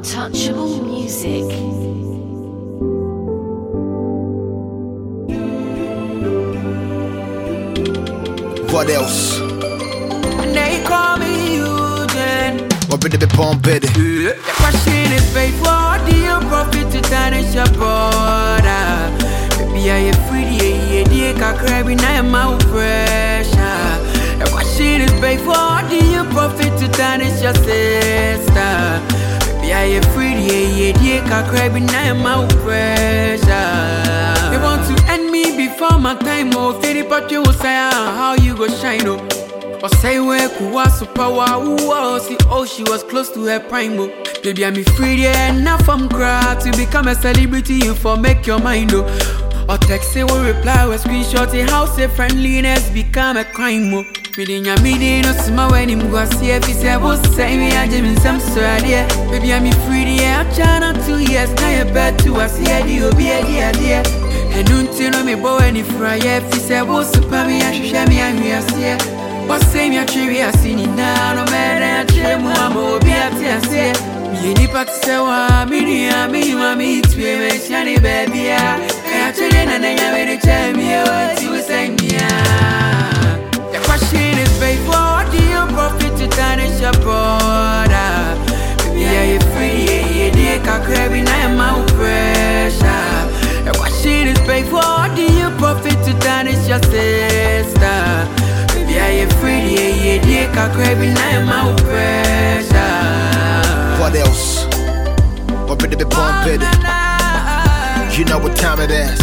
Untouchable music. What else? They call me Eugene. What be the pump it? The question is faithful. Do you profit to tarnish your brother? Baby, are you free? Yeah, can't crab in my pressure. The question is faithful. Do you profit to tarnish your sister? Baby, are you free? Yeah, can't crab in my pressure. They want to end me before my time. Oh, Fitty, but you will say how you go shine. Oh. Or say where Kuwa super wow, see oh she was close to her prime. Oh. Baby I'm free there enough from crowd to become a celebrity you for make your mind oh. Or text say will reply or screenshot it how say friendliness become a crime oh. Reading your meeting no small when him go see if he say will say me I just some swear there. Baby I'm free there I'm trying 2 years now you bet to I see a deal be a dear. And until no me boy any fry if he say will super me I should me and we are see. What say me a tree I seen it now no matter a tree mo be a tear me any part say wa me mami to me shiny baby I actually na na me tell me what you say me the question is faithful what do you profit to tarnish your brother baby are you free yeah can't crab in my pressure the question is faithful what do you profit to tarnish your sister yeah, you're free, yeah, can't crave in my pressure. What else? What be the pump it? You know what time it is.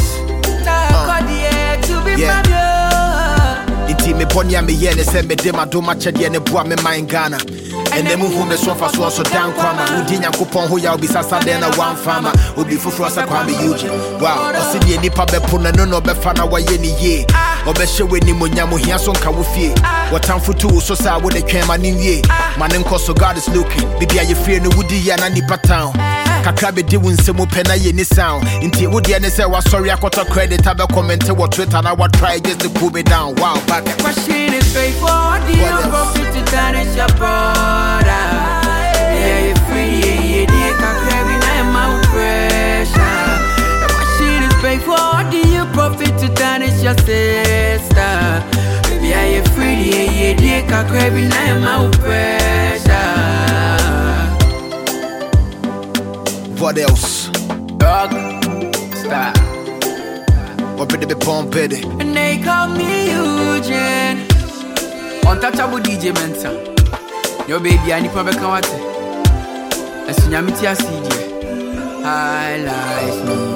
Yeah. Inti me ponya me yene se me de ma do ma chede ne boa me man Ghana. And then move me so fast so down kwama. Udi nyankopon ho ya obi sasa de na one farmer. Obi fufuro sa kwa me Eugene. Wow, o se ni nipa be po na no be fa na wa ye ni ye. Obeshe we ni monya mo hia so nka wo fie. Watamfo tu so sa wo de twema ni wie. Man nko so God is looking. Bibi aye free no wudi ya na nipa town. Kakra be di wunsemu pe na ye ni sound. Inti wudi ne say wa sorry akota credit abe comment wo Twitter na wa try just to cool me down. Wow, back. The question is faithful. Do you profit to tarnish your brother? Yeah, you're free. Yeah, can't crab in my pressure. The question is faithful. Do you profit to tarnish your sister? Yeah, you're free. Yeah, can't crab in my pressure. What else? Dog, stop. What be the pump it? And they call me Eugene. Untouchable DJ Mensa. Your baby, I need to come out. As soon as I see you, I like me.